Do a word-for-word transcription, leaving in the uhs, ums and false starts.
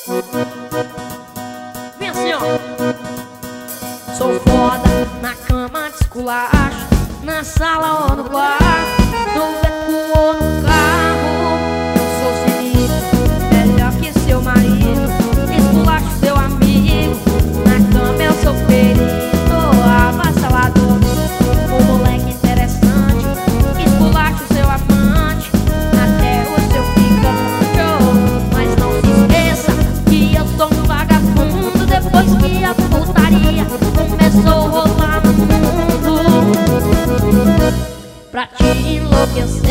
Vem assim, ó. Sou foda na cama de esculacho, na sala ou no quarto, no beco ou no carro. Eu sou sinistro, melhor que seu marido. Esculacho seu amigo, na cama eu sou perito, avassalador. Um moleque interessante, esculacho seu amante, até o seu ficante. Mas não se esqueça que eu sou um vagabundo. Depois que a putaria começou a rolar no mundo, pra te enlouquecer